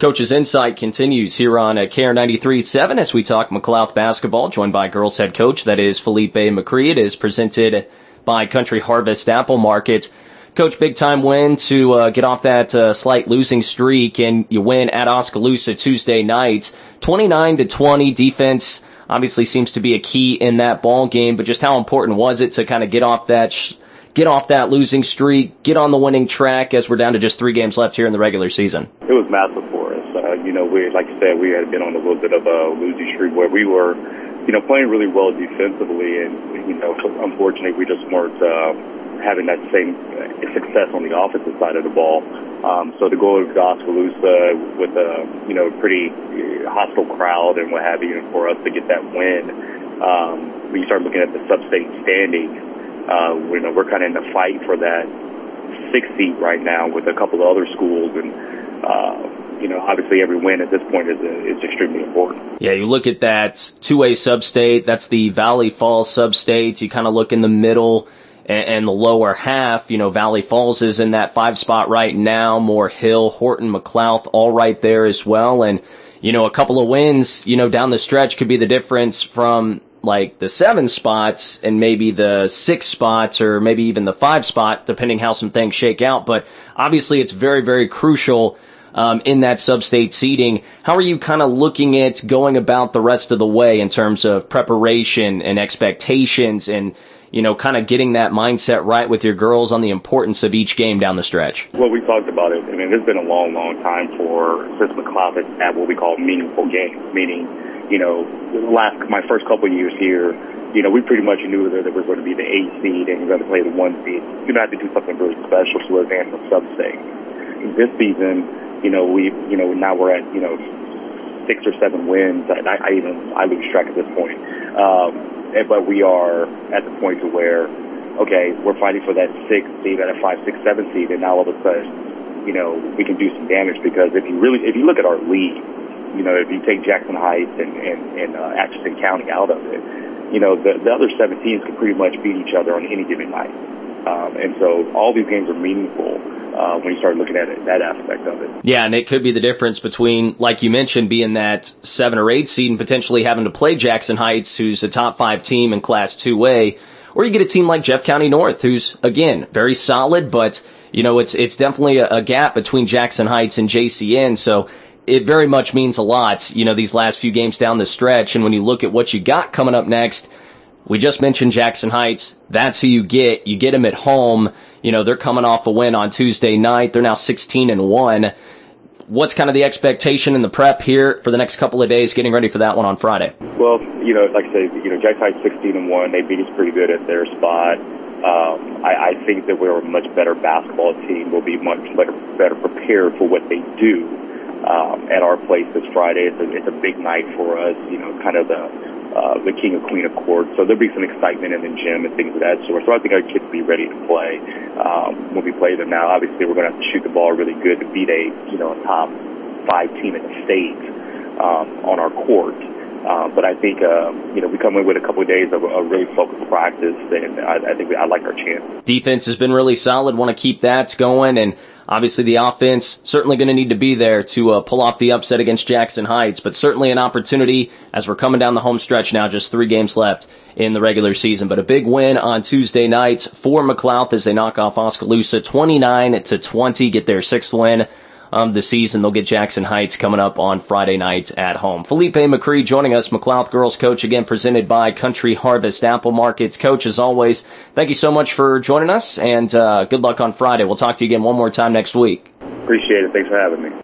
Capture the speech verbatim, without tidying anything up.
Coach's Insight continues here on uh, K R ninety-three point seven as we talk McLouth basketball, joined by girls head coach, that is Felipe McCree. It is presented by Country Harvest Apple Market. Coach, big-time win to uh, get off that uh, slight losing streak, and you win at Oskaloosa Tuesday night, twenty-nine to twenty. Defense obviously seems to be a key in that ball game, but just how important was it to kind of get off that sh- get off that losing streak, get on the winning track as we're down to just three games left here in the regular season? It was massive for us. Uh, you know, we, like you said, we had been on a little bit of a losing streak where we were, you know, playing really well defensively, and, you know, unfortunately we just weren't uh, having that same success on the offensive side of the ball. Um, so to go to Oskaloosa with a, you know, pretty hostile crowd and what have you, and for us to get that win, um, when you start looking at the sub-state standings, Uh, you know, we're kind of in the fight for that sixth seat right now with a couple of other schools, and uh, you know, obviously every win at this point is is extremely important. Yeah, you look at that two-way sub-state, that's the Valley Falls sub-state. You kind of look in the middle and, and the lower half. You know, Valley Falls is in that five spot right now. Moore Hill, Horton, McLouth, all right there as well. And you know, a couple of wins, you know, down the stretch could be the difference from like the seven spots and maybe the six spots or maybe even the five spot, depending how some things shake out. But obviously it's very, very crucial um, in that sub-state seeding. How are you kind of looking at going about the rest of the way in terms of preparation and expectations and, you know, kind of getting that mindset right with your girls on the importance of each game down the stretch? Well, we talked about it. I mean, it's been a long, long time for since McLouth has had what we call meaningful games, meaning, you know, last my first couple of years here, you know, we pretty much knew that it was going to be the eight seed and we're going to play the one seed. You're going to have to do something really special to advance the sub-state. This season, you know, we, you know, now we're at, you know, six or seven wins. I, I even I lose track at this point. Um, but we are at the point to where, okay, we're fighting for that sixth seed at a five, six, seven seed, and now all of a sudden, you know, we can do some damage because if you really, if you look at our league, you know, if you take Jackson Heights and, and, and uh, Atchison County out of it, you know, the, the other seven teams can pretty much beat each other on any given night. Um, and so all these games are meaningful uh, when you start looking at it, that aspect of it. Yeah, and it could be the difference between, like you mentioned, being that seven or eight seed and potentially having to play Jackson Heights, who's a top five team in Class two A, or you get a team like Jeff County North, who's, again, very solid, but, you know, it's, it's definitely a, a gap between Jackson Heights and J C N, so it very much means a lot, you know, these last few games down the stretch. And when you look at what you got coming up next, we just mentioned Jackson Heights. That's who you get. You get them at home. You know, they're coming off a win on Tuesday night. They're now sixteen and one. What's kind of the expectation in the prep here for the next couple of days, getting ready for that one on Friday? Well, you know, like I say, you know, Jackson Heights sixteen and one. They beat us pretty good at their spot. Um, I, I think that we're a much better basketball team. We'll be much better, better prepared for what they do. Um, at our place this Friday. It's a, it's a big night for us, you know, kind of the uh, the king and queen of court. So there'll be some excitement in the gym and things of that sort. So I think our kids will be ready to play um, when we play them now. Obviously, we're going to have to shoot the ball really good to beat a, you know, a top five team in the state um, on our court. Uh, but I think, uh, you know, we come in with a couple of days of a, a really focused practice, and I, I think we, I like our chance. Defense has been really solid. Want to keep that going, and obviously the offense certainly going to need to be there to uh, pull off the upset against Jackson Heights, but certainly an opportunity as we're coming down the home stretch now, just three games left in the regular season. But a big win on Tuesday night for McLouth as they knock off Oskaloosa twenty-nine to twenty, get their sixth win of the season. They'll get Jackson Heights coming up on Friday night at home. Felipe McCree joining us, McLouth girls coach, again presented by Country Harvest Apple Markets. Coach, as always, thank you so much for joining us, and uh, good luck on Friday. We'll talk to you again one more time next week. Appreciate it. Thanks for having me.